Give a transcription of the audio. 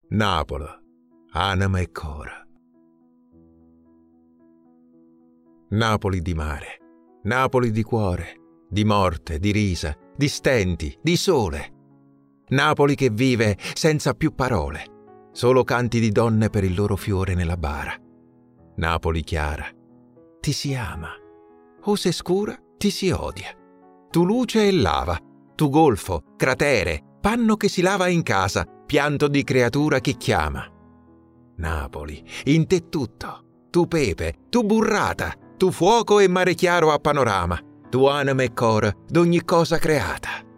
Napoli, anima e cora. Napoli di mare, Napoli di cuore, di morte, di risa, di stenti, di sole. Napoli che vive senza più parole, solo canti di donne per il loro fiore nella bara. Napoli chiara, ti si ama, o se scura ti si odia. Tu luce e lava, tu golfo, cratere, panno che si lava in casa, pianto di creatura che chiama. Napoli, in te tutto, tu pepe, tu burrata, tu fuoco e mare chiaro a panorama, tu anima e cor d'ogni cosa creata.